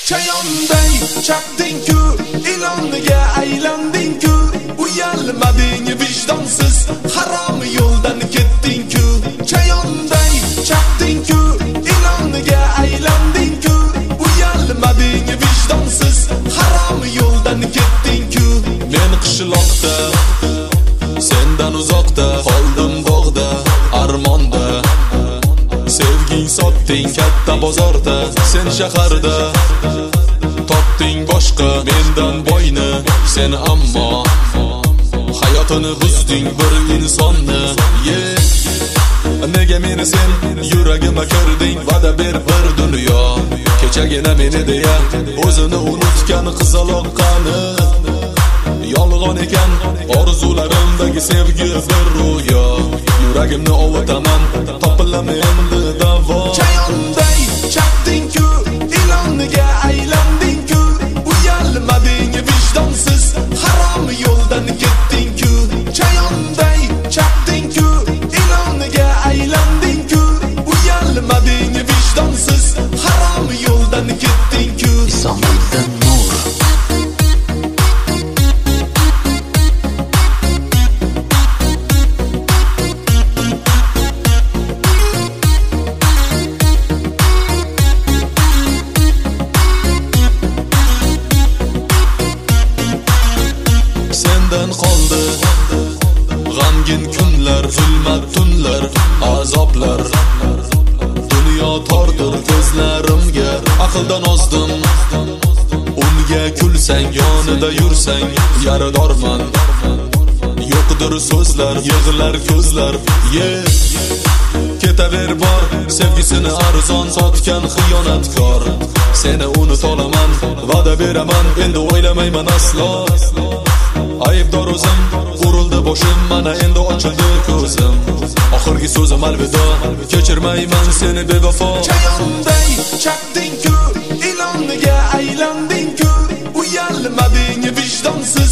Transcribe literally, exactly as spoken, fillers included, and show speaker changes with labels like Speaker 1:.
Speaker 1: Chayonday chaqding-ku, ilonga aylanding-ku, uyalmading vijdonsiz, harom yo'ldan ketding-ku. Chayonday chaqding-ku, ilonga aylanding-ku, uyalmading vijdonsiz, harom yo'ldan ketding-ku. Men qishloqda, sendan uzoqda, qoldim bog'da, armonda. Sevging sotding katta bozorda, sen shaharda. Topding boshqa mendan boyni, sen ammo hayotini buzding bir insonni. Yeah. Nega meni sen yuragimga kirding, va'da ber bir dunyo. Kechagina meni deya o'zini unutgan qizaloq qani. Yolg'on ekan orzularimdagi sevgi bir ro'yo. Yuragimni ovutaman, topilam endi davo. Chayonday chaqding-ku, ilonga aylanding-ku, uyalmading vijdonsiz, harom yo'ldan ketding-ku. Chayonday chaqding-ku, ilonga aylanding-ku, uyalmading vijdonsiz, harom yo'ldan ketding-ku.
Speaker 2: Isomiddin Nur.
Speaker 1: Sendan qoldi g'amgin kunlar, zulmat tunlar, azoblar. Dunyo tordir ko'zlarimga, aqldan ozdim. Unga kulsang, yonida yursang, yaradorman. Yo'qdir so'zlar, yig'lar ko'zlar. Yeah. Ketaver bor, sevgisini arzon sotgan xiyonatkor. Seni unut olaman, va'da beraman, endi o'ylamayman aslo. Aybdor o'zim, urildi boshim, mana endi ochildi ko'zim. Oxirgi so'zim alvido, kechirmayman seni bevafo. Chayonday chaqding-ku, ilonga aylanding-ku, uyalmading vijdonsiz,